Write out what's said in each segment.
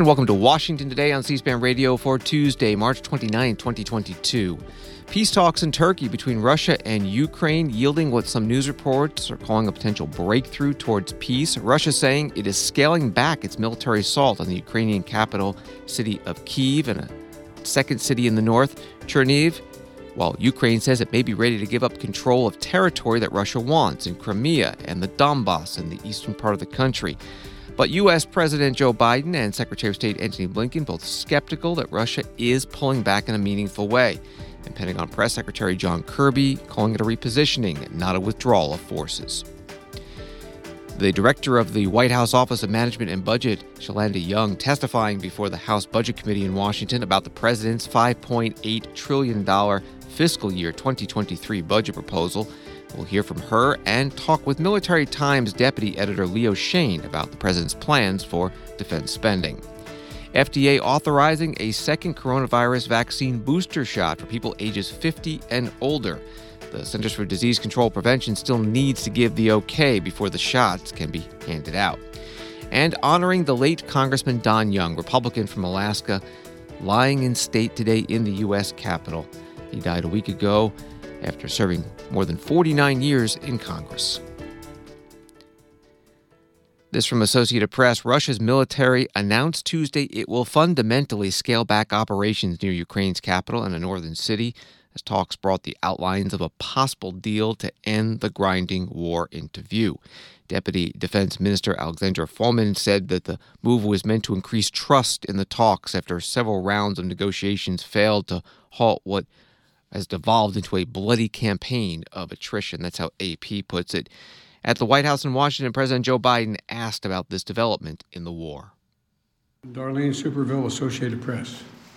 And welcome to Washington Today on C-SPAN Radio for Tuesday, March 29, 2022. Peace talks in Turkey between Russia and Ukraine yielding what some news reports are calling a potential breakthrough towards peace. Russia saying it is scaling back its military assault on the Ukrainian capital city of Kyiv and a second city in the north, Chernihiv, while Ukraine says it may be ready to give up control of territory that Russia wants in Crimea and the Donbass in the eastern part of the country. But U.S. President Joe Biden and Secretary of State Antony Blinken both skeptical that Russia is pulling back in a meaningful way. And Pentagon Press Secretary John Kirby calling it a repositioning, not a withdrawal of forces. The director of the White House Office of Management and Budget, Shalanda Young, testifying before the House Budget Committee in Washington about the president's $5.8 trillion fiscal year 2023 budget proposal. We'll hear from her and talk with Military Times Deputy Editor Leo Shane about the president's plans for defense spending. FDA authorizing a second coronavirus vaccine booster shot for people ages 50 and older. The Centers for Disease Control and Prevention still needs to give the okay before the shots can be handed out. And honoring the late Congressman Don Young, Republican from Alaska, lying in state today in the U.S. Capitol. He died a week ago after serving more than 49 years in Congress. This from Associated Press. Russia's military announced Tuesday it will fundamentally scale back operations near Ukraine's capital and a northern city as talks brought the outlines of a possible deal to end the grinding war into view. Deputy Defense Minister Alexandra Fomin said that the move was meant to increase trust in the talks after several rounds of negotiations failed to halt what has devolved into a bloody campaign of attrition. That's how AP puts it. At the White House in Washington, President Joe Biden asked about this development in the war. Darlene Superville, Associated Press.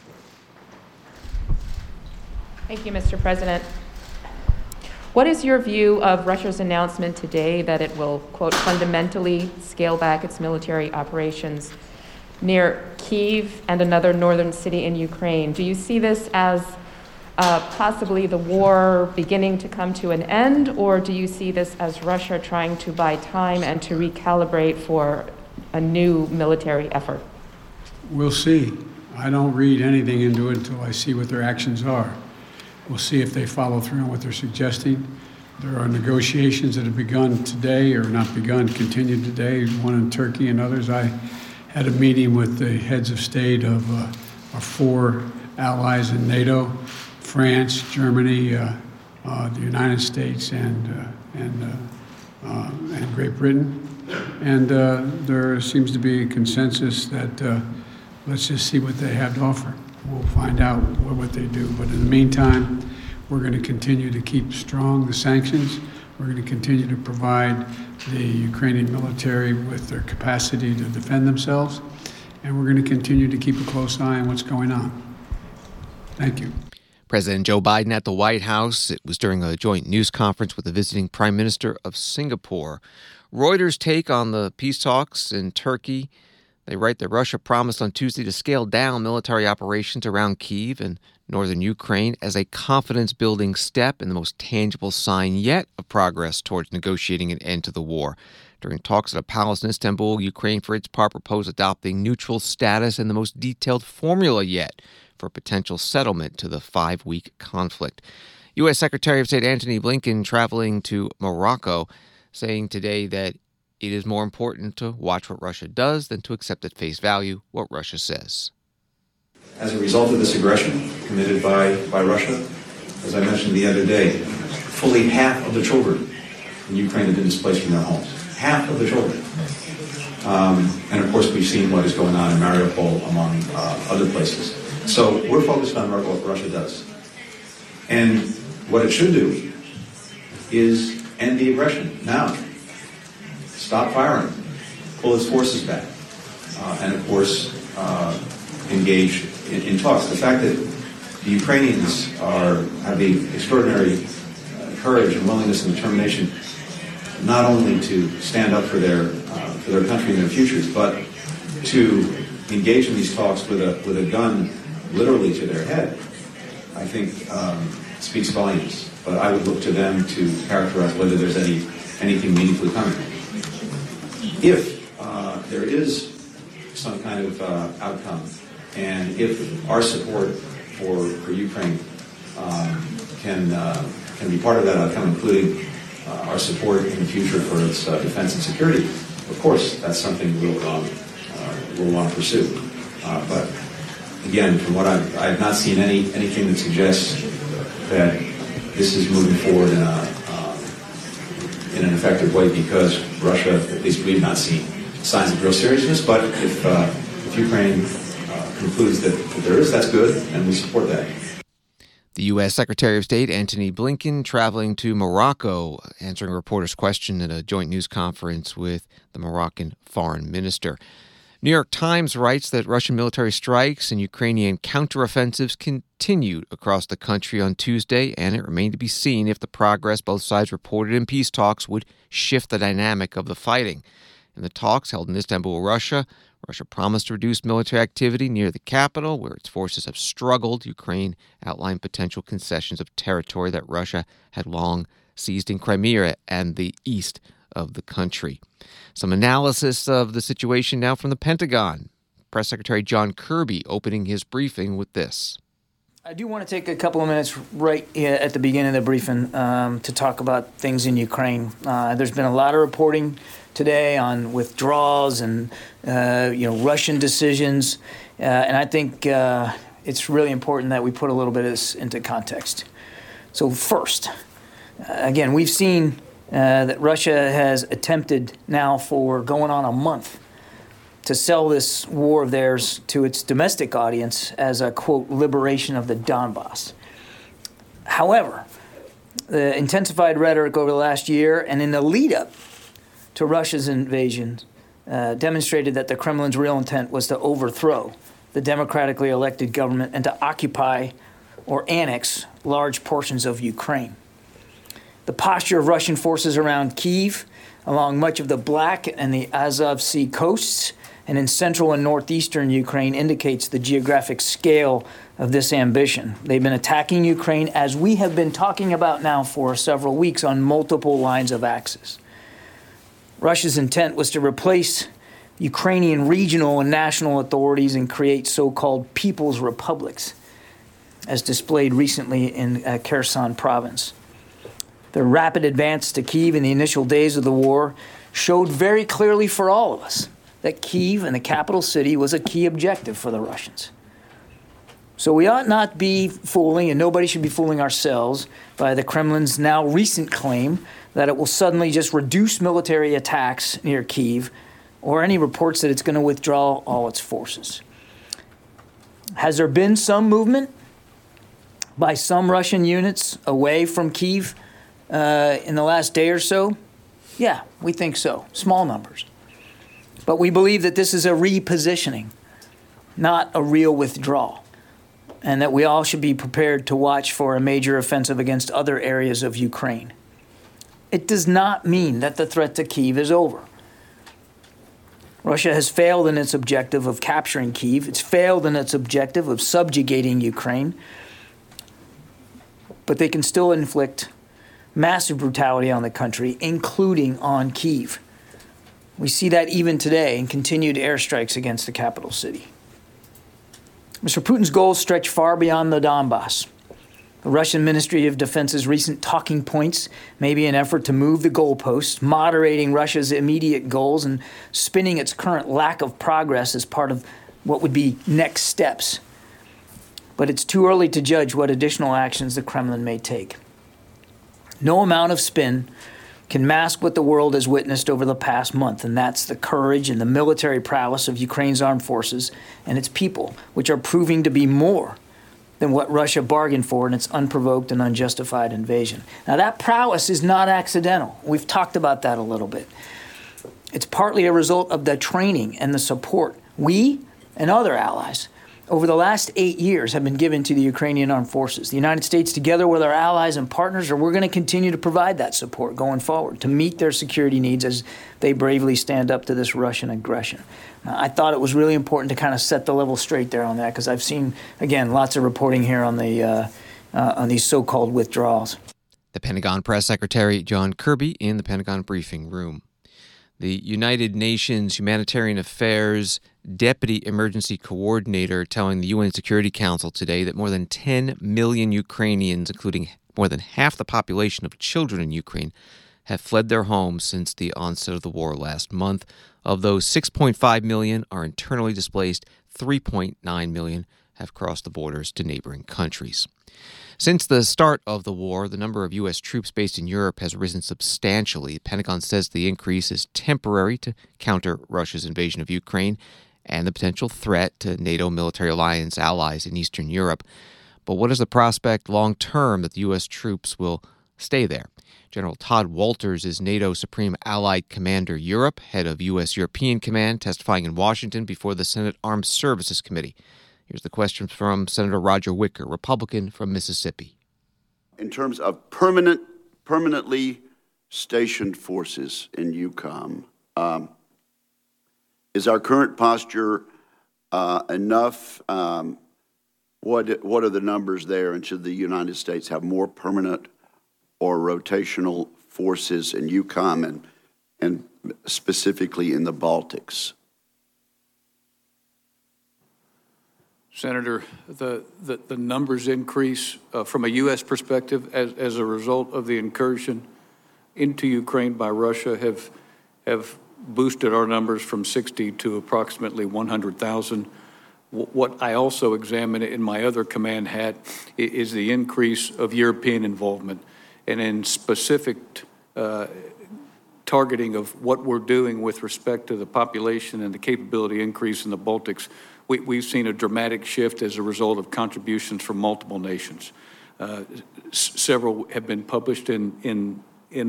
Thank you, Mr. President. What is your view of Russia's announcement today that it will, quote, fundamentally scale back its military operations near Kyiv and another northern city in Ukraine? Do you see this as possibly the war beginning to come to an end, or do you see this as Russia trying to buy time and to recalibrate for a new military effort? We'll see. I don't read anything into it until I see what their actions are. We'll see if they follow through on what they're suggesting. There are negotiations that have begun today, or not begun, continued today, one in Turkey and others. I had a meeting with the heads of state of our four allies in NATO, France, Germany, the United States, and Great Britain. And there seems to be a consensus that let's just see what they have to offer. We'll find out what they do. But in the meantime, we're going to continue to keep strong the sanctions. We're going to continue to provide the Ukrainian military with their capacity to defend themselves. And we're going to continue to keep a close eye on what's going on. Thank you. President Joe Biden at the White House. It was during a joint news conference with the visiting Prime Minister of Singapore. Reuters' take on the peace talks in Turkey. They write that Russia promised on Tuesday to scale down military operations around Kyiv and northern Ukraine as a confidence-building step and the most tangible sign yet of progress towards negotiating an end to the war. During talks at a palace in Istanbul, Ukraine, for its part, proposed adopting neutral status and the most detailed formula yet for potential settlement to the 5-week conflict. U.S. Secretary of State Antony Blinken traveling to Morocco, saying today that it is more important to watch what Russia does than to accept at face value what Russia says. As a result of this aggression committed by Russia, as I mentioned the other day, fully half of the children in Ukraine have been displaced from their homes. Half of the children. And of course, we've seen what is going on in Mariupol, among other places. So we're focused on what Russia does. And what it should do is end the aggression now. Stop firing, pull its forces back, and of course engage in talks. The fact that the Ukrainians have the extraordinary courage and willingness and determination not only to stand up for their country and their futures, but to engage in these talks with a gun literally to their head, I think speaks volumes. But I would look to them to characterize whether there's anything meaningfully coming. If there is some kind of outcome. And if our support for Ukraine can be part of that outcome, including our support in the future for its defense and security, of course, that's something we'll want to pursue. But again, from what I have not seen anything that suggests that this is moving forward in an effective way, because Russia, at least we've not seen signs of real seriousness. But if Ukraine concludes that there is, that's good, and we support that. The U.S. Secretary of State Antony Blinken traveling to Morocco, answering a reporter's question at a joint news conference with the Moroccan foreign minister. New York Times writes that Russian military strikes and Ukrainian counteroffensives continued across the country on Tuesday, and it remained to be seen if the progress both sides reported in peace talks would shift the dynamic of the fighting. In the talks held in Istanbul, Russia promised to reduce military activity near the capital, where its forces have struggled. Ukraine outlined potential concessions of territory that Russia had long seized in Crimea and the east of the country. Some analysis of the situation now from the Pentagon. Press Secretary John Kirby opening his briefing with this. I do want to take a couple of minutes right at the beginning of the briefing to talk about things in Ukraine. There's been a lot of reporting today on withdrawals and Russian decisions, and I think it's really important that we put a little bit of this into context. So first, again, we've seen that Russia has attempted now for going on a month to sell this war of theirs to its domestic audience as a, quote, liberation of the Donbass. However, the intensified rhetoric over the last year and in the lead-up to Russia's invasion demonstrated that the Kremlin's real intent was to overthrow the democratically elected government and to occupy or annex large portions of Ukraine. The posture of Russian forces around Kyiv, along much of the Black and the Azov Sea coasts, and in central and northeastern Ukraine indicates the geographic scale of this ambition. They've been attacking Ukraine, as we have been talking about now for several weeks, on multiple lines of axis. Russia's intent was to replace Ukrainian regional and national authorities and create so-called people's republics, as displayed recently in Kherson province. The rapid advance to Kyiv in the initial days of the war showed very clearly for all of us that Kyiv and the capital city was a key objective for the Russians. So we ought not be fooling, and nobody should be fooling ourselves, by the Kremlin's now recent claim that it will suddenly just reduce military attacks near Kyiv, or any reports that it's going to withdraw all its forces. Has there been some movement by some Russian units away from Kyiv in the last day or so? Yeah, we think so. Small numbers. But we believe that this is a repositioning, not a real withdrawal, and that we all should be prepared to watch for a major offensive against other areas of Ukraine. It does not mean that the threat to Kyiv is over. Russia has failed in its objective of capturing Kyiv. It's failed in its objective of subjugating Ukraine. But they can still inflict massive brutality on the country, including on Kyiv. We see that even today in continued airstrikes against the capital city. Mr. Putin's goals stretch far beyond the Donbass. The Russian Ministry of Defense's recent talking points may be an effort to move the goalposts, moderating Russia's immediate goals and spinning its current lack of progress as part of what would be next steps. But it's too early to judge what additional actions the Kremlin may take. No amount of spin can mask what the world has witnessed over the past month, and that's the courage and the military prowess of Ukraine's armed forces and its people, which are proving to be more than what Russia bargained for in its unprovoked and unjustified invasion. Now, that prowess is not accidental. We've talked about that a little bit. It's partly a result of the training and the support we and other allies over the last 8 years have been given to the Ukrainian armed forces. The United States, together with our allies and partners, we're going to continue to provide that support going forward to meet their security needs as they bravely stand up to this Russian aggression. I thought it was really important to kind of set the level straight there on that, because I've seen, again, lots of reporting here on these so-called withdrawals. The Pentagon Press Secretary John Kirby in the Pentagon briefing room. The United Nations Humanitarian Affairs Deputy Emergency Coordinator telling the UN Security Council today that more than 10 million Ukrainians, including more than half the population of children in Ukraine, have fled their homes since the onset of the war last month. Of those, 6.5 million are internally displaced, 3.9 million have crossed the borders to neighboring countries. Since the start of the war, the number of U.S. troops based in Europe has risen substantially. The Pentagon says the increase is temporary to counter Russia's invasion of Ukraine and the potential threat to NATO military alliance allies in Eastern Europe. But what is the prospect long-term that the U.S. troops will stay there? General Todd Walters is NATO Supreme Allied Commander Europe, head of U.S. European Command, testifying in Washington before the Senate Armed Services Committee. Here's the question from Senator Roger Wicker, Republican from Mississippi. In terms of permanently stationed forces in EUCOM, is our current posture enough? What are the numbers there? And should the United States have more permanent or rotational forces in EUCOM and specifically in the Baltics? Senator, the numbers increase from a U.S. perspective as a result of the incursion into Ukraine by Russia have boosted our numbers from 60 to approximately 100,000. What I also examine in my other command hat is the increase of European involvement, and in specific targeting of what we're doing with respect to the population and the capability increase in the Baltics. We've seen a dramatic shift as a result of contributions from multiple nations. Several have been published in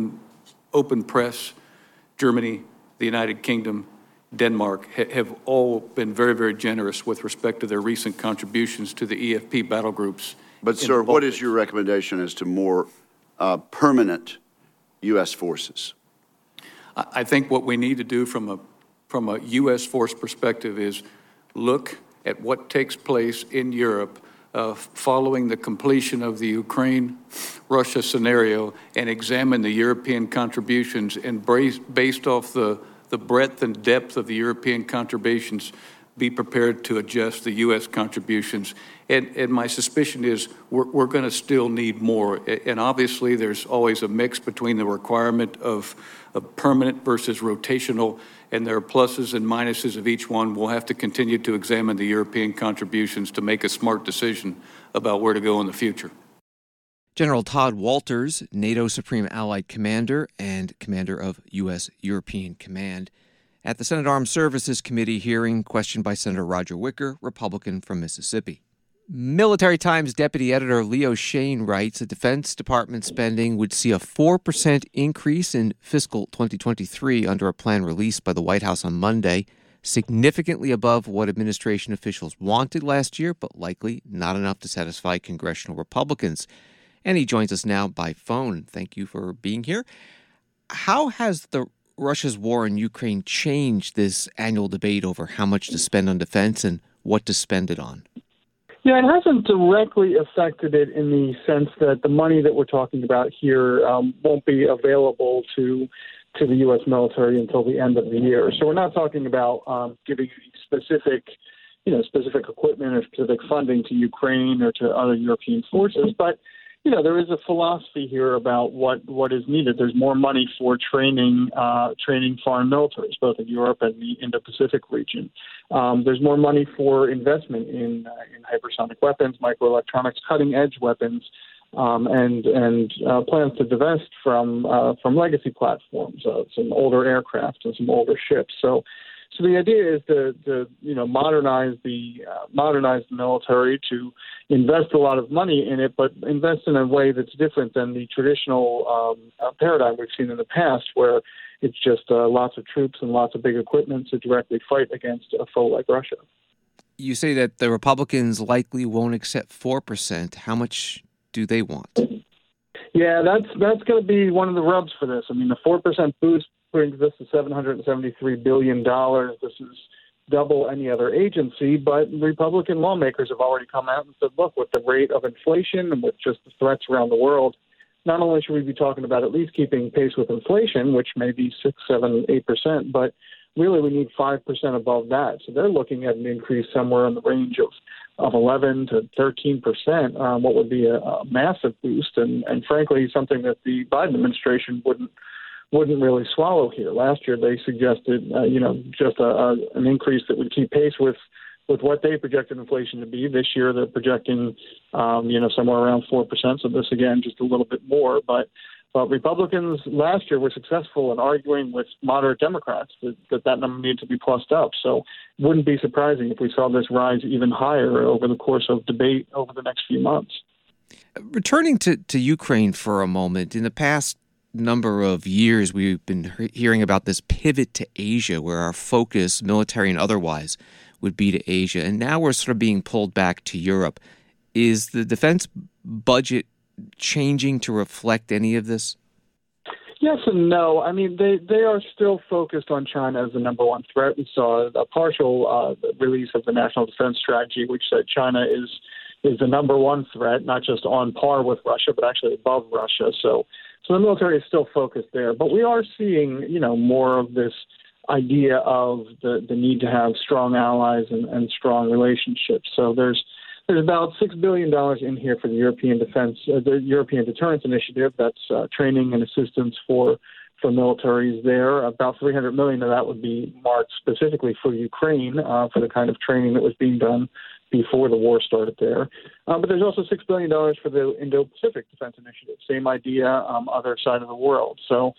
open press. Germany, the United Kingdom, Denmark have all been very, very generous with respect to their recent contributions to the EFP battle groups. But, sir, what is your recommendation as to more permanent U.S. forces? I think what we need to do from a U.S. force perspective is look at what takes place in Europe following the completion of the Ukraine-Russia scenario and examine the European contributions and based off the breadth and depth of the European contributions, be prepared to adjust the U.S. contributions. And my suspicion is we're going to still need more. And obviously there's always a mix between the requirement of permanent versus rotational, and there are pluses and minuses of each one. We'll have to continue to examine the European contributions to make a smart decision about where to go in the future. General Todd Walters, NATO Supreme Allied Commander and Commander of U.S. European Command, at the Senate Armed Services Committee hearing, questioned by Senator Roger Wicker, Republican from Mississippi. Military Times Deputy Editor Leo Shane writes that Defense Department spending would see a 4% increase in fiscal 2023 under a plan released by the White House on Monday, significantly above what administration officials wanted last year, but likely not enough to satisfy congressional Republicans. And he joins us now by phone. Thank you for being here. How has Russia's war in Ukraine changed this annual debate over how much to spend on defense and what to spend it on? Yeah, it hasn't directly affected it in the sense that the money that we're talking about here won't be available to the U.S. military until the end of the year. So we're not talking about giving specific equipment or specific funding to Ukraine or to other European forces, but there is a philosophy here about what is needed. There's more money for training foreign militaries, both in Europe and the Indo-Pacific region. There's more money for investment in hypersonic weapons, microelectronics, cutting-edge weapons, and plans to divest from legacy platforms, some older aircraft and some older ships. So the idea is to modernize the military, to invest a lot of money in it, but invest in a way that's different than the traditional paradigm we've seen in the past, where it's just lots of troops and lots of big equipment to directly fight against a foe like Russia. You say that the Republicans likely won't accept 4%. How much do they want? Yeah, that's going to be one of the rubs for this. I mean, the 4% boost brings this to $773 billion. This is double any other agency, but Republican lawmakers have already come out and said, look, with the rate of inflation and with just the threats around the world, not only should we be talking about at least keeping pace with inflation, which may be 6, 7, 8%, but really we need 5% above that. So they're looking at an increase somewhere in the range of 11 to 13%, what would be a massive boost, and frankly something that the Biden administration wouldn't really swallow here. Last year they suggested, just an increase that would keep pace with what they projected inflation to be. This year they're projecting, somewhere around 4%. So this, again, just a little bit more. But Republicans last year were successful in arguing with moderate Democrats that number needed to be plussed up. So it wouldn't be surprising if we saw this rise even higher over the course of debate over the next few months. Returning to Ukraine for a moment, in the past number of years, we've been hearing about this pivot to Asia, where our focus, military and otherwise, would be to Asia. And now we're sort of being pulled back to Europe. Is the defense budget changing to reflect any of this? Yes and no. I mean, they are still focused on China as the number one threat. We saw a partial release of the National Defense Strategy, which said China is the number one threat, not just on par with Russia, but actually above Russia. So the military is still focused there. But we are seeing, more of this idea of the need to have strong allies and strong relationships. So there's about $6 billion in here for the European Deterrence Initiative. That's training and assistance for militaries there. About $300 million of that would be marked specifically for Ukraine, for the kind of training that was being done before the war started there. But there's also $6 billion for the Indo-Pacific Defense Initiative. Same idea, other side of the world. So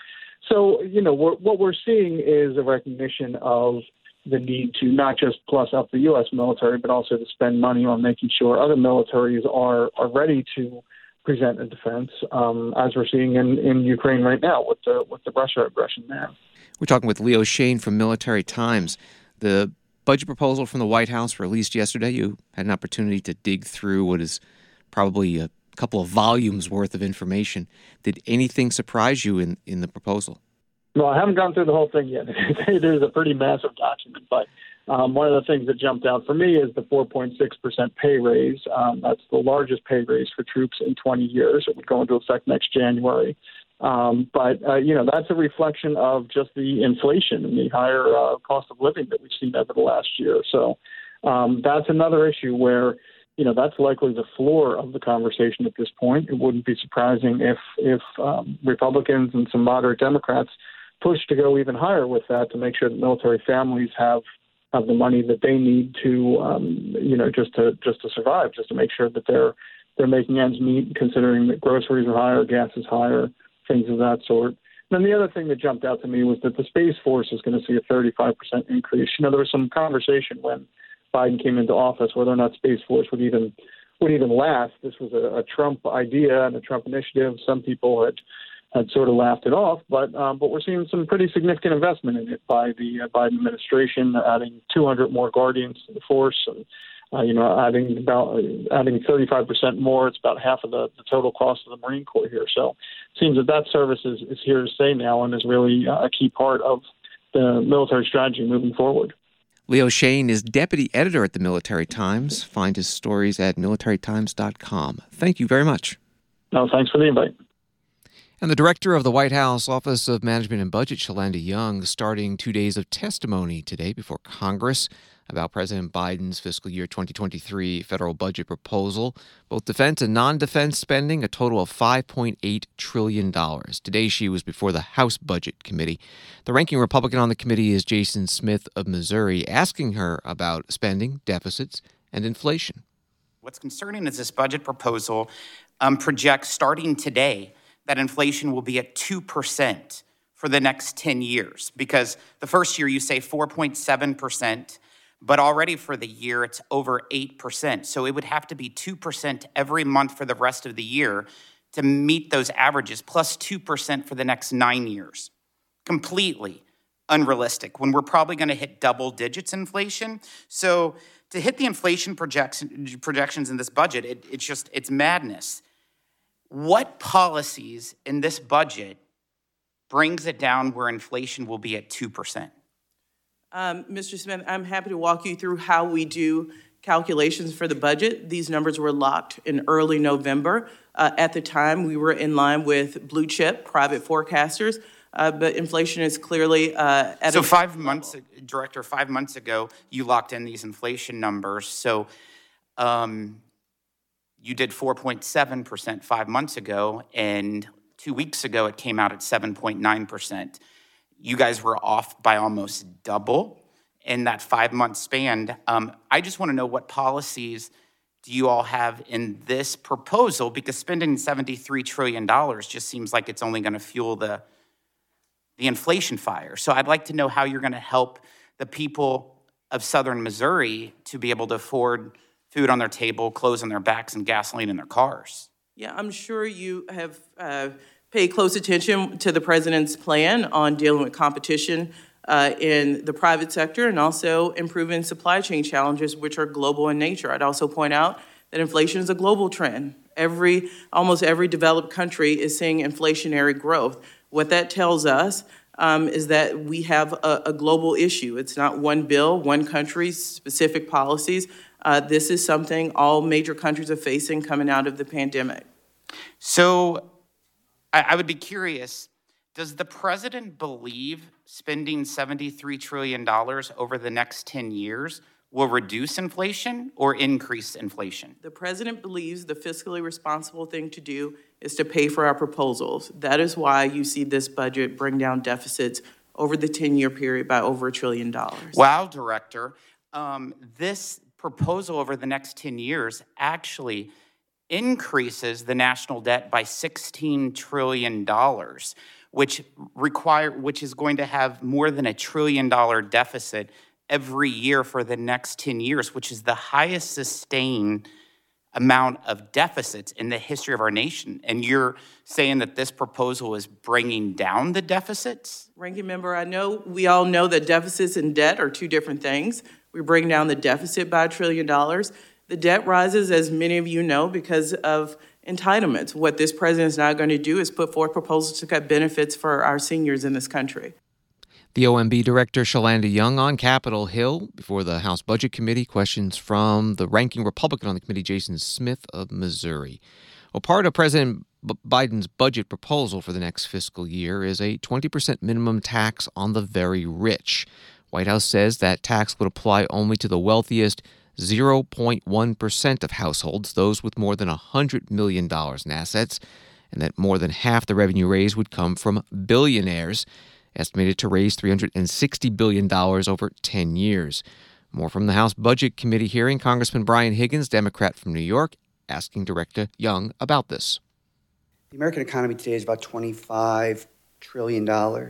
what we're seeing is a recognition of the need to not just plus up the U.S. military, but also to spend money on making sure other militaries are ready to present a defense, as we're seeing in Ukraine right now with the Russia aggression there. We're talking with Leo Shane from Military Times. The budget proposal from the White House released yesterday. You had an opportunity to dig through what is probably a couple of volumes worth of information. Did anything surprise you in the proposal? No, I haven't gone through the whole thing yet. It is a pretty massive document, but one of the things that jumped out for me is the 4.6% pay raise. That's the largest pay raise for troops in 20 years. It would go into effect next January. But that's a reflection of just the inflation and the higher cost of living that we've seen over the last year. So that's another issue where, that's likely the floor of the conversation at this point. It wouldn't be surprising if Republicans and some moderate Democrats push to go even higher with that to make sure that military families have the money that they need to, just to survive, just to make sure that they're making ends meet, considering that groceries are higher, gas is higher, things of that sort. And then the other thing that jumped out to me was that the Space Force is going to see a 35% increase. There was some conversation when Biden came into office whether or not Space Force would even last. This was a Trump idea and a Trump initiative. Some people had sort of laughed it off, but we're seeing some pretty significant investment in it by the Biden administration, adding 200 more Guardians to the force, and adding 35% more. It's about half of the total cost of the Marine Corps here. So it seems that service is here to stay now and is really a key part of the military strategy moving forward. Leo Shane is deputy editor at the Military Times. Find his stories at militarytimes.com. Thank you very much. No, thanks for the invite. And the director of the White House Office of Management and Budget, Shalanda Young, starting 2 days of testimony today before Congress about President Biden's fiscal year 2023 federal budget proposal, both defense and non-defense spending, a total of $5.8 trillion. Today she was before the House Budget Committee. The ranking Republican on the committee is Jason Smith of Missouri, asking her about spending, deficits, and inflation. What's concerning is this budget proposal projects starting today that inflation will be at 2% for the next 10 years. Because the first year you say 4.7%, but already for the year it's over 8%. So it would have to be 2% every month for the rest of the year to meet those averages, plus 2% for the next 9 years. Completely unrealistic when we're probably going to hit double digits inflation. So to hit the inflation projections in this budget, it's madness. What policies in this budget brings it down where inflation will be at 2%? Mr. Smith, I'm happy to walk you through how we do calculations for the budget. These numbers were locked in early November. At the time, we were in line with blue chip private forecasters, but inflation is clearly at so 5 months, Director, 5 months ago, you locked in these inflation numbers. So you did 4.7% 5 months ago, and 2 weeks ago it came out at 7.9%. You guys were off by almost double in that 5 month span. I just want to know what policies do you all have in this proposal? Because spending $73 trillion just seems like it's only going to fuel the inflation fire. So I'd like to know how you're going to help the people of southern Missouri to be able to afford food on their table, clothes on their backs, and gasoline in their cars. Yeah, I'm sure you have paid close attention to the president's plan on dealing with competition in the private sector and also improving supply chain challenges, which are global in nature. I'd also point out that inflation is a global trend. Almost every developed country is seeing inflationary growth. What that tells us is that we have a global issue. It's not one bill, one country, specific policies. This is something all major countries are facing coming out of the pandemic. So I would be curious, does the president believe spending $73 trillion over the next 10 years will reduce inflation or increase inflation? The president believes the fiscally responsible thing to do is to pay for our proposals. That is why you see this budget bring down deficits over the 10-year period by over $1 trillion. Wow, Director. This proposal over the next 10 years actually increases the national debt by $16 trillion, which is going to have more than $1 trillion deficit every year for the next 10 years, which is the highest sustained amount of deficits in the history of our nation. And you're saying that this proposal is bringing down the deficits? Ranking member, I know we all know that deficits and debt are two different things. We bring down the deficit by $1 trillion. The debt rises, as many of you know, because of entitlements. What this president is now going to do is put forth proposals to cut benefits for our seniors in this country. The OMB Director, Shalanda Young, on Capitol Hill before the House Budget Committee. Questions from the ranking Republican on the committee, Jason Smith of Missouri. Well, part of President Biden's budget proposal for the next fiscal year is a 20% minimum tax on the very rich. White House says that tax would apply only to the wealthiest 0.1% of households, those with more than $100 million in assets, and that more than half the revenue raised would come from billionaires, estimated to raise $360 billion over 10 years. More from the House Budget Committee hearing. Congressman Brian Higgins, Democrat from New York, asking Director Young about this. The American economy today is about $25 trillion.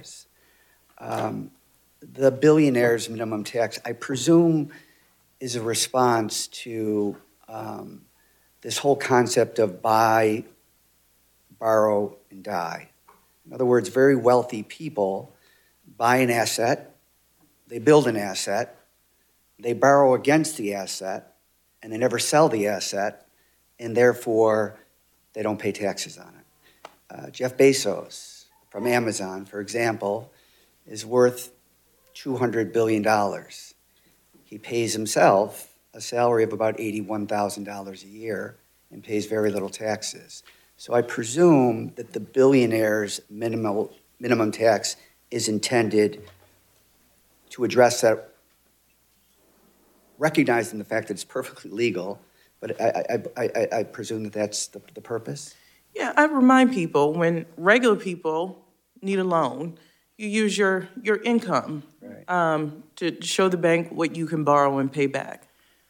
The billionaire's minimum tax, I presume, is a response to this whole concept of buy, borrow, and die. In other words, very wealthy people buy an asset, they build an asset, they borrow against the asset, and they never sell the asset, and therefore they don't pay taxes on it. Jeff Bezos from Amazon, for example, is worth $200 billion. He pays himself a salary of about $81,000 a year and pays very little taxes. So I presume that the billionaire's minimum tax is intended to address that, recognizing the fact that it's perfectly legal, but I presume that that's the purpose? Yeah, I remind people when regular people need a loan, you use your income to show the bank what you can borrow and pay back.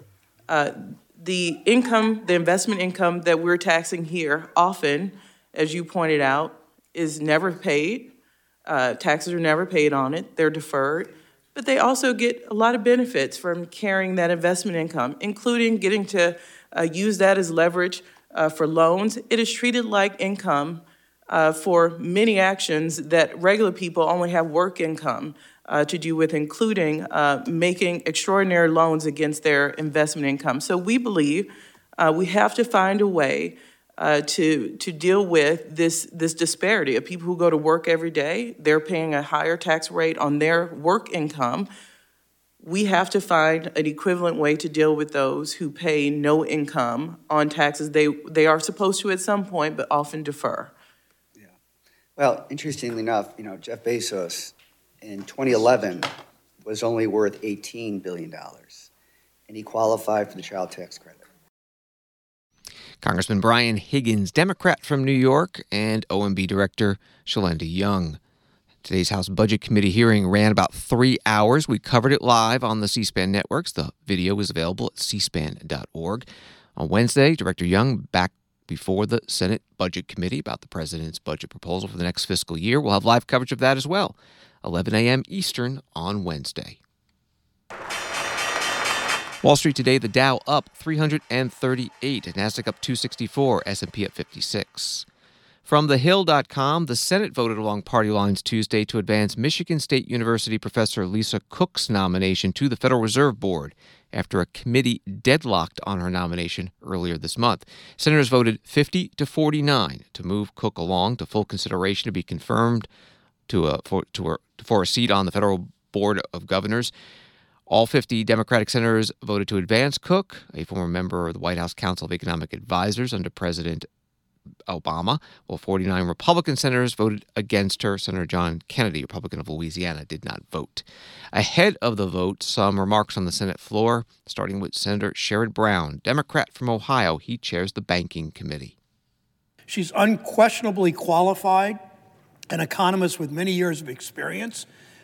The investment income that we're taxing here often, as you pointed out, is never paid. Taxes are never paid on it. They're deferred. But they also get a lot of benefits from carrying that investment income, including getting to use that as leverage for loans. It is treated like income for many actions that regular people only have work income to do with, including making extraordinary loans against their investment income. So we believe we have to find a way to deal with this disparity of people who go to work every day. They're paying a higher tax rate on their work income. we have to find an equivalent way to deal with those who pay no income on taxes. They are supposed to at some point, but often defer. Yeah. Well, interestingly enough, Jeff Bezos in 2011 was only worth $18 billion, and he qualified for the child tax credit. Congressman Brian Higgins, Democrat from New York, and OMB Director Shalenda Young. Today's House Budget Committee hearing ran about 3 hours. We covered it live on the C-SPAN networks. The video is available at cspan.org. On Wednesday, Director Young back before the Senate Budget Committee about the president's budget proposal for the next fiscal year. We'll have live coverage of that as well, 11 a.m. Eastern on Wednesday. Wall Street today, the Dow up 338, NASDAQ up 264, S&P up 56. From thehill.com, the Senate voted along party lines Tuesday to advance Michigan State University professor Lisa Cook's nomination to the Federal Reserve Board after a committee deadlocked on her nomination earlier this month. Senators voted 50-49 to move Cook along to full consideration to be confirmed for a seat on the Federal Board of Governors. All 50 Democratic senators voted to advance Cook, a former member of the White House Council of Economic Advisors under President Obama, while 49 Republican senators voted against her. Senator John Kennedy, Republican of Louisiana, did not vote. Ahead of the vote, some remarks on the Senate floor, starting with Senator Sherrod Brown, Democrat from Ohio. He chairs the Banking Committee. She's unquestionably qualified, an economist with many years of experience.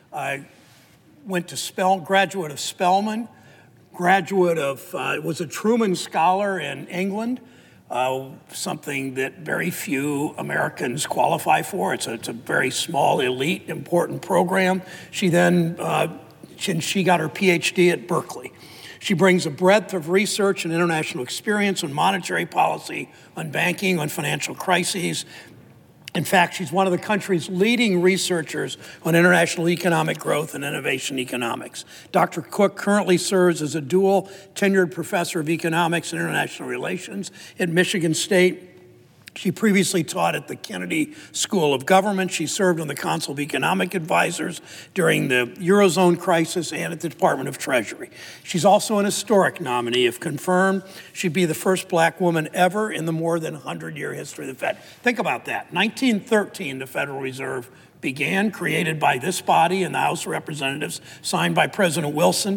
Went to graduate of Spelman, graduate of, was a Truman Scholar in England, something that very few Americans qualify for. It's a very small, elite, important program. She then, she got her PhD at Berkeley. She brings a breadth of research and international experience on monetary policy, on banking, on financial crises. In fact, she's one of the country's leading researchers on international economic growth and innovation economics. Dr. Cook currently serves as a dual tenured professor of economics and international relations at Michigan State. She previously taught at the Kennedy School of Government. She served on the Council of Economic Advisors during the Eurozone crisis and at the Department of Treasury. She's also an historic nominee. If confirmed, she'd be the first black woman ever in the more than 100-year history of the Fed. Think about that. 1913, the Federal Reserve began, created by this body and the House of Representatives, signed by President Wilson.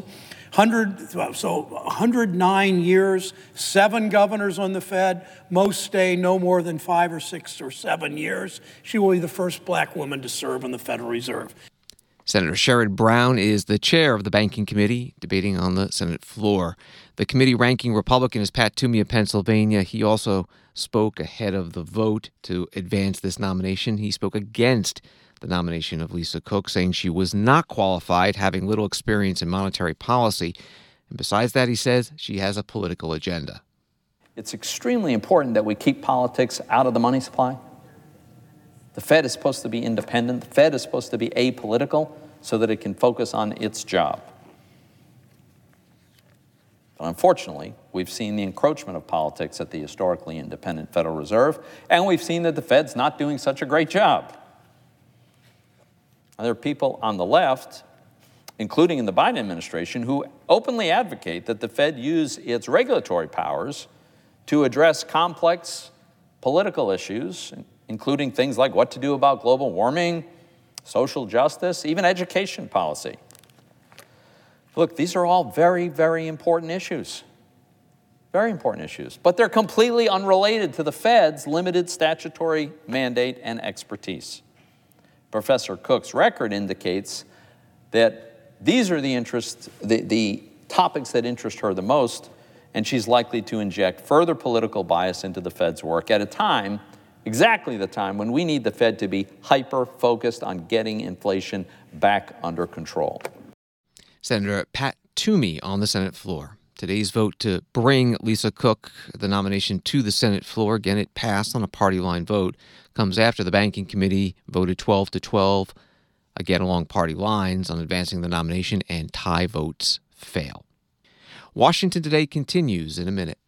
109 years, 7 governors on the Fed, most stay no more than 5 or 6 or 7 years. She will be the first black woman to serve on the Federal Reserve. Senator Sherrod Brown is the chair of the Banking Committee, debating on the Senate floor. The committee ranking Republican is Pat Toomey of Pennsylvania. He also spoke ahead of the vote to advance this nomination. He spoke against the nomination of Lisa Cook, saying she was not qualified, having little experience in monetary policy. And besides that, he says she has a political agenda. It's extremely important that we keep politics out of the money supply. The Fed is supposed to be independent. The Fed is supposed to be apolitical so that it can focus on its job. But unfortunately, we've seen the encroachment of politics at the historically independent Federal Reserve, and we've seen that the Fed's not doing such a great job. There are people on the left, including in the Biden administration, who openly advocate that the Fed use its regulatory powers to address complex political issues, including things like what to do about global warming, social justice, even education policy. Look, these are all very, very important issues. Very important issues. But they're completely unrelated to the Fed's limited statutory mandate and expertise. Professor Cook's record indicates that these are the topics that interest her the most, and she's likely to inject further political bias into the Fed's work at a time, exactly the time, when we need the Fed to be hyper-focused on getting inflation back under control. Senator Pat Toomey on the Senate floor. Today's vote to bring Lisa Cook, the nomination, to the Senate floor, again, it passed on a party line vote, comes after the Banking Committee voted 12-12, again along party lines, on advancing the nomination, and tie votes fail. Washington Today continues in a minute.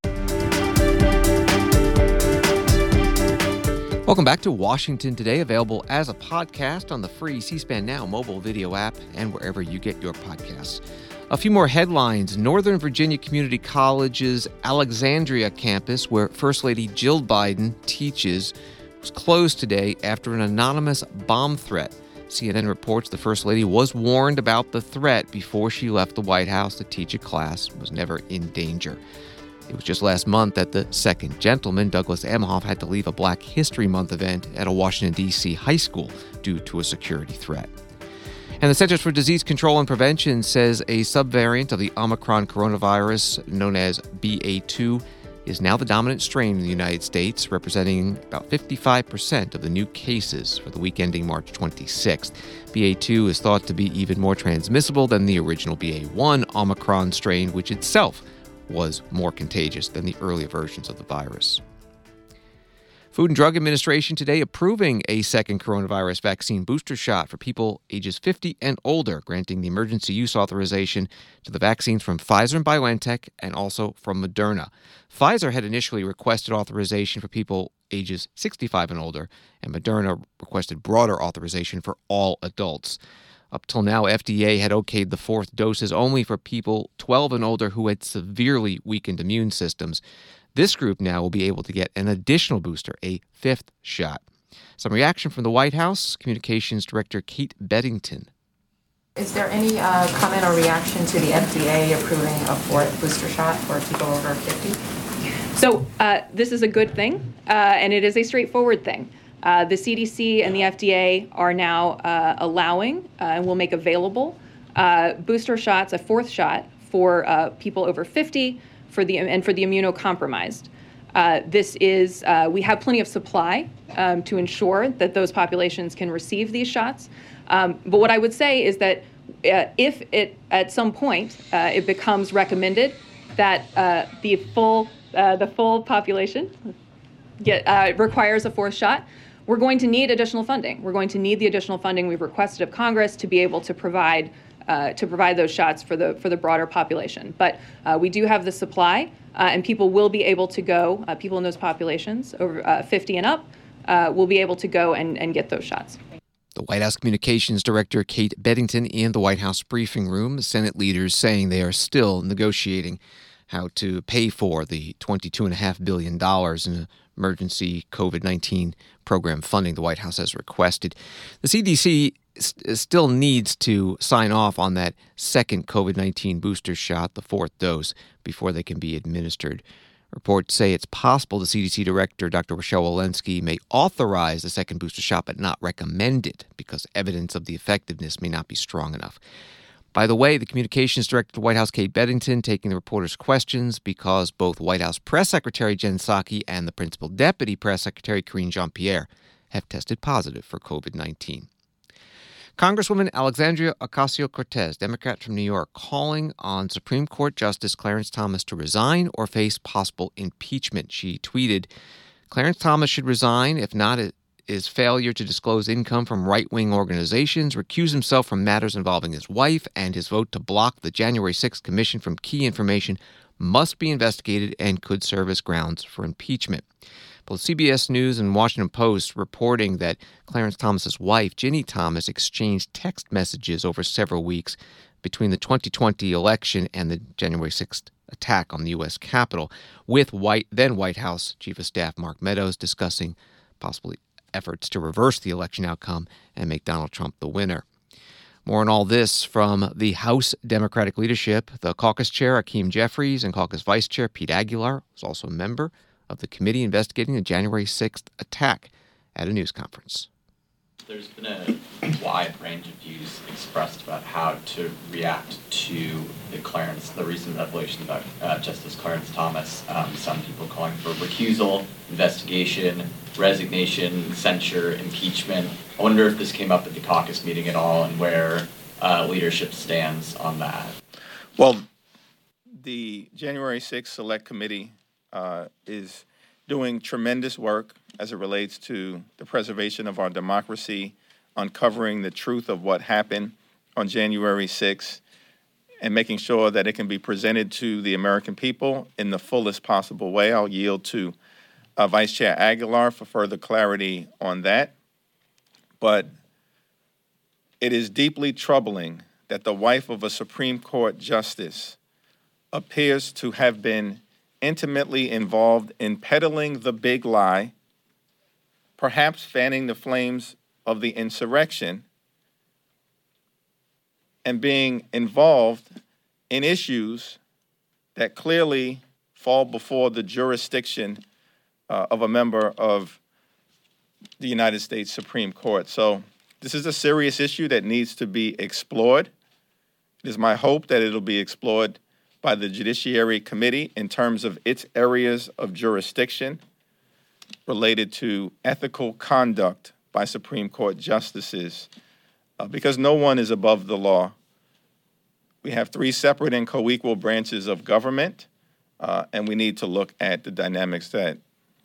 Welcome back to Washington Today, available as a podcast on the free C-SPAN Now mobile video app and wherever you get your podcasts. A few more headlines. Northern Virginia Community College's Alexandria campus, where First Lady Jill Biden teaches, was closed today after an anonymous bomb threat. CNN reports the First Lady was warned about the threat before she left the White House to teach a class and was never in danger. It was just last month that the second gentleman, Douglas Emhoff, had to leave a Black History Month event at a Washington, D.C. high school due to a security threat. And the Centers for Disease Control and Prevention says a subvariant of the Omicron coronavirus known as BA2 is now the dominant strain in the United States, representing about 55% of the new cases for the week ending March 26th. BA2 is thought to be even more transmissible than the original BA1 Omicron strain, which itself was more contagious than the earlier versions of the virus. Food and Drug Administration today approving a second coronavirus vaccine booster shot for people ages 50 and older, granting the emergency use authorization to the vaccines from Pfizer and BioNTech and also from Moderna. Pfizer had initially requested authorization for people ages 65 and older, and Moderna requested broader authorization for all adults. Up till now, FDA had okayed the fourth doses only for people 12 and older who had severely weakened immune systems. This group now will be able to get an additional booster, a fifth shot. Some reaction from the White House. Communications Director Kate Bedington. Is there any comment or reaction to the FDA approving a fourth booster shot for people over 50? So this is a good thing, and it is a straightforward thing. The CDC and the FDA are now allowing and will make available booster shots, a fourth shot for people over 50 and for the immunocompromised. We have plenty of supply to ensure that those populations can receive these shots. But what I would say is that if it at some point it becomes recommended that the full population requires a fourth shot, we're going to need additional funding. We're going to need the additional funding we've requested of Congress to be able to provide those shots for the broader population. But we do have the supply, and people will be able to go. People in those populations over 50 and up will be able to go and get those shots. The White House Communications Director Kate Bedington in the White House briefing room. Senate leaders saying they are still negotiating how to pay for the $22.5 billion in emergency COVID-19 program funding the White House has requested. The CDC still needs to sign off on that second COVID-19 booster shot, the fourth dose, before they can be administered. Reports say it's possible the CDC director, Dr. Rochelle Walensky, may authorize the second booster shot but not recommend it because evidence of the effectiveness may not be strong enough. By the way, the communications director of the White House, Kate Bedington, taking the reporters' questions because both White House Press Secretary Jen Psaki and the Principal Deputy Press Secretary Karine Jean-Pierre have tested positive for COVID-19. Congresswoman Alexandria Ocasio-Cortez, Democrat from New York, calling on Supreme Court Justice Clarence Thomas to resign or face possible impeachment. She tweeted, Clarence Thomas should resign. If not, his failure to disclose income from right-wing organizations, recuse himself from matters involving his wife, and his vote to block the January 6th commission from key information must be investigated and could serve as grounds for impeachment. Both CBS News and Washington Post reporting that Clarence Thomas's wife, Ginny Thomas, exchanged text messages over several weeks between the 2020 election and the January 6th attack on the U.S. Capitol, with then White House Chief of Staff Mark Meadows discussing possible efforts to reverse the election outcome and make Donald Trump the winner. More on all this from the House Democratic leadership. The caucus chair, Hakeem Jeffries, and caucus vice chair, Pete Aguilar, was also a member of the committee investigating the January 6th attack at a news conference. There's been a wide range of views expressed about how to react to the recent revelation about Justice Clarence Thomas. Some people calling for recusal, investigation, resignation, censure, impeachment. I wonder if this came up at the caucus meeting at all and where leadership stands on that. Well, the January 6th Select Committee is doing tremendous work as it relates to the preservation of our democracy, uncovering the truth of what happened on January 6th, and making sure that it can be presented to the American people in the fullest possible way. I'll yield to Vice Chair Aguilar for further clarity on that. But it is deeply troubling that the wife of a Supreme Court justice appears to have been intimately involved in peddling the big lie, perhaps fanning the flames of the insurrection, and being involved in issues that clearly fall before the jurisdiction of a member of the United States Supreme Court. So this is a serious issue that needs to be explored. It is my hope that it'll be explored by the Judiciary Committee in terms of its areas of jurisdiction related to ethical conduct by Supreme Court justices, because no one is above the law. We have three separate and co-equal branches of government, and we need to look at the dynamics that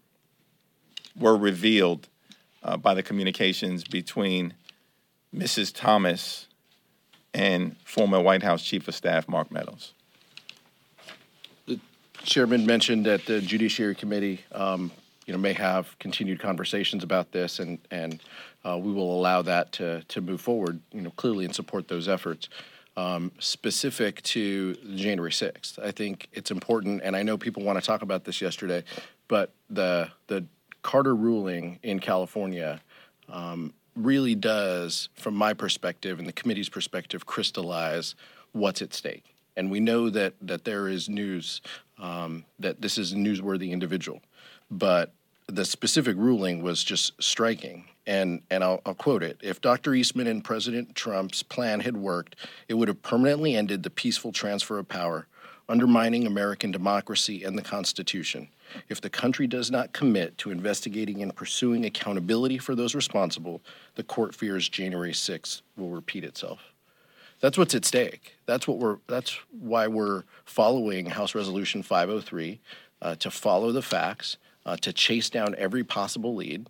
were revealed by the communications between Mrs. Thomas and former White House Chief of Staff Mark Meadows. The chairman mentioned that the Judiciary Committee may have continued conversations about this, and we will allow that to move forward, clearly and support those efforts. Specific to January 6th, I think it's important, and I know people want to talk about this yesterday, but the Carter ruling in California really does, from my perspective and the committee's perspective, crystallize what's at stake. And we know that there is news, that this is a newsworthy individual, but the specific ruling was just striking. And I'll quote it. If Dr. Eastman and President Trump's plan had worked, it would have permanently ended the peaceful transfer of power, undermining American democracy and the Constitution. If the country does not commit to investigating and pursuing accountability for those responsible, the court fears January 6th will repeat itself. That's what's at stake. That's why we're following House Resolution 503, to follow the facts, to chase down every possible lead.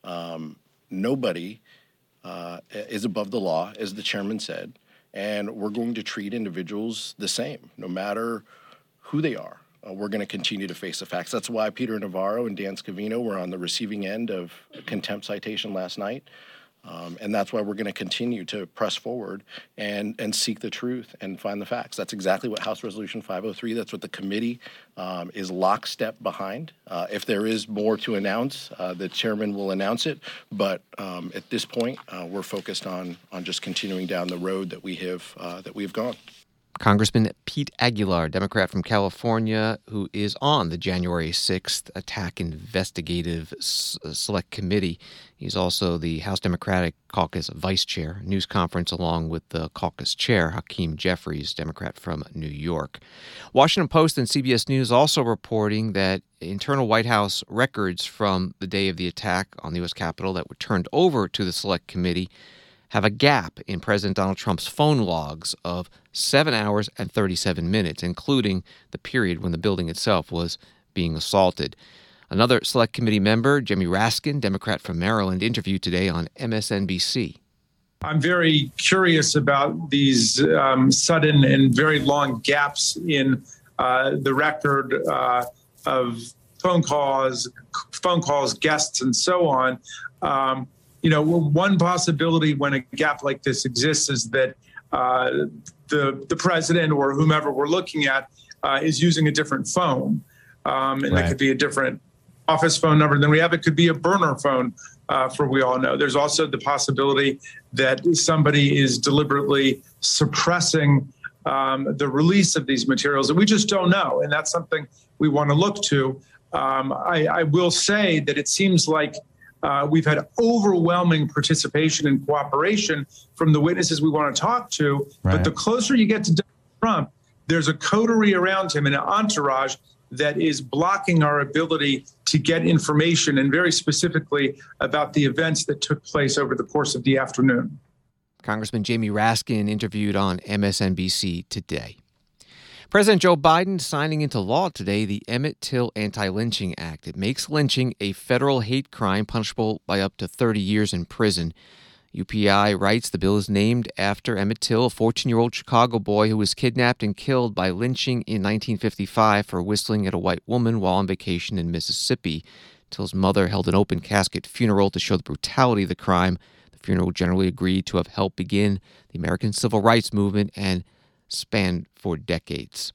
Nobody is above the law, as the chairman said, and we're going to treat individuals the same, no matter who they are. We're going to continue to face the facts. That's why Peter Navarro and Dan Scavino were on the receiving end of a contempt citation last night, and that's why we're going to continue to press forward and seek the truth and find the facts. That's exactly what House Resolution 503, that's what the committee is lockstep behind. If there is more to announce, the chairman will announce it, but at this point, we're focused on just continuing down the road that we have gone. Congressman Pete Aguilar, Democrat from California, who is on the January 6th Attack Investigative Select Committee. He's also the House Democratic Caucus Vice Chair, news conference along with the caucus chair, Hakeem Jeffries, Democrat from New York. Washington Post and CBS News also reporting that internal White House records from the day of the attack on the U.S. Capitol that were turned over to the Select Committee have a gap in President Donald Trump's phone logs of 7 hours and 37 minutes, including the period when the building itself was being assaulted. Another Select Committee member, Jimmy Raskin, Democrat from Maryland, interviewed today on MSNBC. I'm very curious about these sudden and very long gaps in the record of phone calls, guests, and so on. One possibility when a gap like this exists is that the president or whomever we're looking at is using a different phone. And It could be a different office phone number than we have. It could be a burner phone, for we all know. There's also the possibility that somebody is deliberately suppressing the release of these materials, and we just don't know. And that's something we want to look to. I will say that it seems like we've had overwhelming participation and cooperation from the witnesses we want to talk to. Right. But the closer you get to Donald Trump, there's a coterie around him and an entourage that is blocking our ability to get information, and very specifically about the events that took place over the course of the afternoon. Congressman Jamie Raskin interviewed on MSNBC today. President Joe Biden signing into law today the Emmett Till Anti-Lynching Act. It makes lynching a federal hate crime punishable by up to 30 years in prison. UPI writes the bill is named after Emmett Till, a 14-year-old Chicago boy who was kidnapped and killed by lynching in 1955 for whistling at a white woman while on vacation in Mississippi. Till's mother held an open casket funeral to show the brutality of the crime. The funeral generally agreed to have helped begin the American Civil Rights Movement and spanned for decades.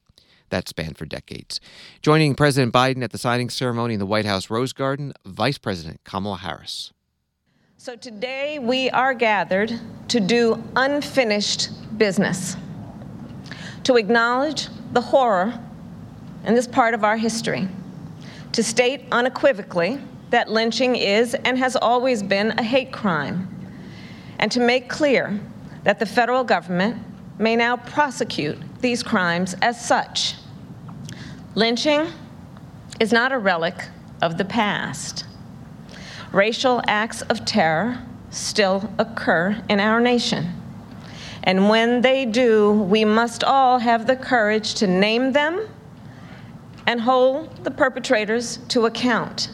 Joining President Biden at the signing ceremony in the White House Rose Garden, Vice President Kamala Harris. So today we are gathered to do unfinished business, to acknowledge the horror in this part of our history, to state unequivocally that lynching is and has always been a hate crime, and to make clear that the federal government may now prosecute these crimes as such. Lynching is not a relic of the past. Racial acts of terror still occur in our nation. And when they do, we must all have the courage to name them and hold the perpetrators to account.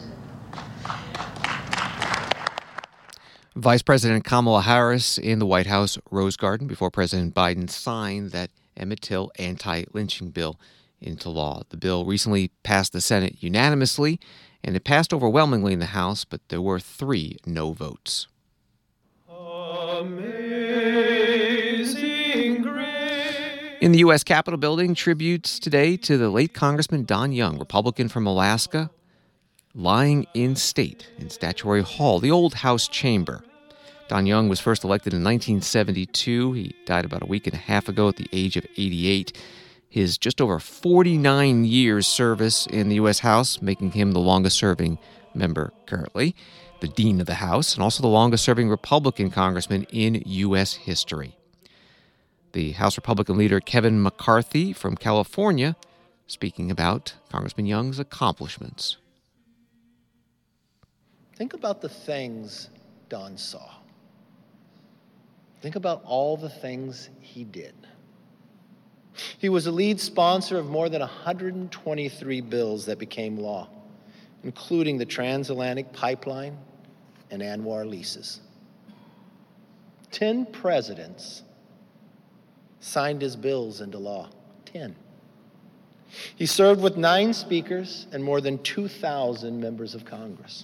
Vice President Kamala Harris in the White House Rose Garden before President Biden signed that Emmett Till anti-lynching bill into law. The bill recently passed the Senate unanimously, and it passed overwhelmingly in the House, but there were 3 no votes. Amazing grace. In the U.S. Capitol building, tributes today to the late Congressman Don Young, Republican from Alaska, lying in state in Statuary Hall, the old House chamber. Don Young was first elected in 1972. He died about a week and a half ago at the age of 88. His just over 49 years service in the U.S. House, making him the longest-serving member currently, the Dean of the House, and also the longest-serving Republican congressman in U.S. history. The House Republican leader Kevin McCarthy from California speaking about Congressman Young's accomplishments. Think about the things Don saw. Think about all the things he did. He was a lead sponsor of more than 123 bills that became law, including the Transatlantic Pipeline and ANWR leases. 10 presidents signed his bills into law. 10. He served with 9 speakers and more than 2,000 members of Congress.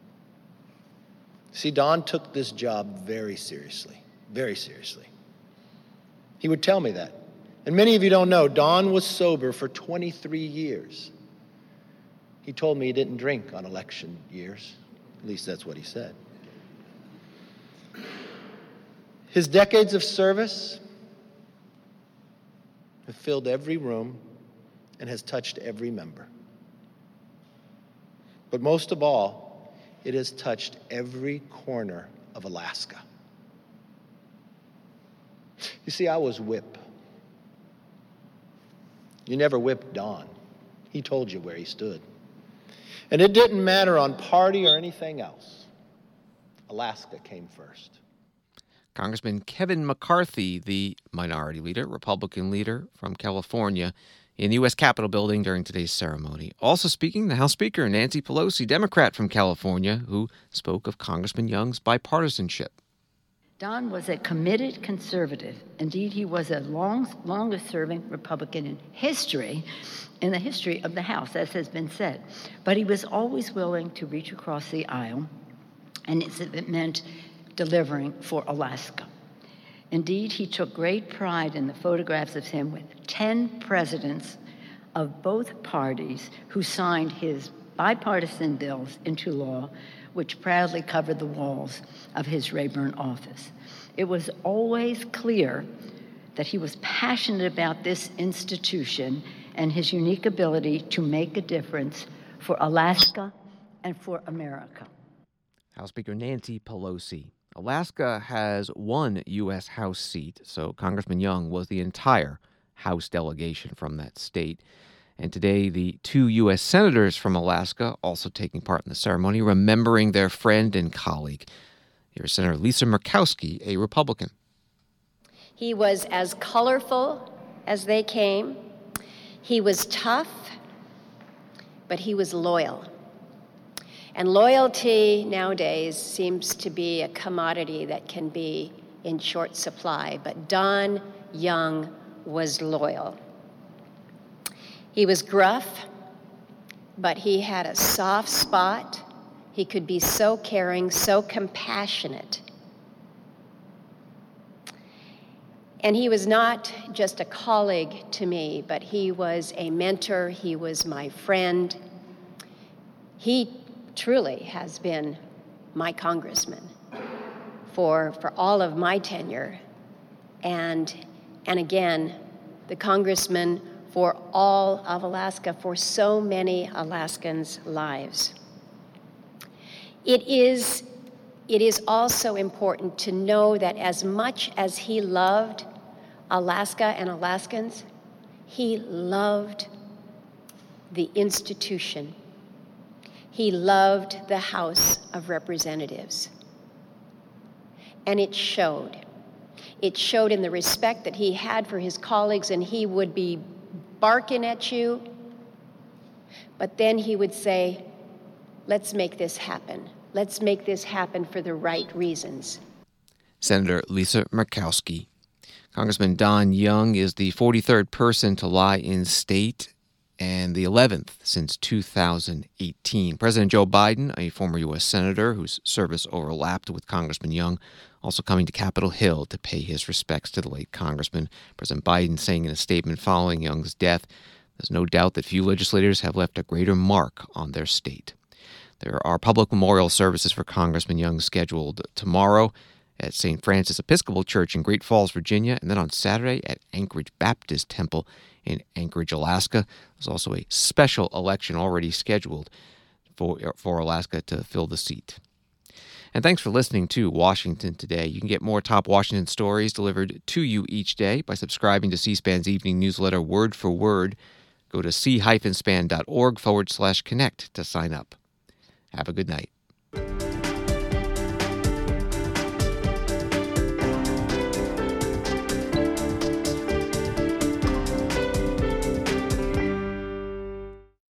See, Don took this job very seriously, very seriously. He would tell me that. And many of you don't know, Don was sober for 23 years. He told me he didn't drink on election years. At least that's what he said. His decades of service have filled every room and has touched every member. But most of all, it has touched every corner of Alaska. You see, I was whip. You never whipped Don. He told you where he stood. And it didn't matter on party or anything else. Alaska came first. Congressman Kevin McCarthy, the minority leader, Republican leader from California, in the U.S. Capitol building during today's ceremony. Also speaking, the House Speaker, Nancy Pelosi, Democrat from California, who spoke of Congressman Young's bipartisanship. Don was a committed conservative. Indeed, he was a longest-serving Republican in the history of the House, as has been said. But he was always willing to reach across the aisle, and it meant delivering for Alaska. Indeed, he took great pride in the photographs of him with 10 presidents of both parties who signed his bipartisan bills into law, which proudly covered the walls of his Rayburn office. It was always clear that he was passionate about this institution and his unique ability to make a difference for Alaska and for America. House Speaker Nancy Pelosi. Alaska has 1 U.S. House seat, so Congressman Young was the entire House delegation from that state. And today, the 2 U.S. senators from Alaska also taking part in the ceremony, remembering their friend and colleague. Here's Senator Lisa Murkowski, a Republican. He was as colorful as they came. He was tough, but he was loyal. And loyalty nowadays seems to be a commodity that can be in short supply, but Don Young was loyal. He was gruff, but he had a soft spot. He could be so caring, so compassionate. And he was not just a colleague to me, but he was a mentor. He was my friend. He truly has been my congressman for all of my tenure. And again, the congressman for all of Alaska, for so many Alaskans' lives. It is also important to know that as much as he loved Alaska and Alaskans, he loved the institution. He loved the House of Representatives. And it showed. It showed in the respect that he had for his colleagues, and he would be barking at you, but then he would say, let's make this happen. Let's make this happen for the right reasons. Senator Lisa Murkowski. Congressman Don Young is the 43rd person to lie in state and the 11th since 2018. President Joe Biden, a former U.S. Senator whose service overlapped with Congressman Young, also coming to Capitol Hill to pay his respects to the late congressman. President Biden saying in a statement following Young's death, there's no doubt that few legislators have left a greater mark on their state. There are public memorial services for Congressman Young scheduled tomorrow at St. Francis Episcopal Church in Great Falls, Virginia, and then on Saturday at Anchorage Baptist Temple in Anchorage, Alaska. There's also a special election already scheduled for Alaska to fill the seat. And thanks for listening to Washington Today. You can get more top Washington stories delivered to you each day by subscribing to C-SPAN's evening newsletter Word for Word. Go to c-span.org/connect to sign up. Have a good night.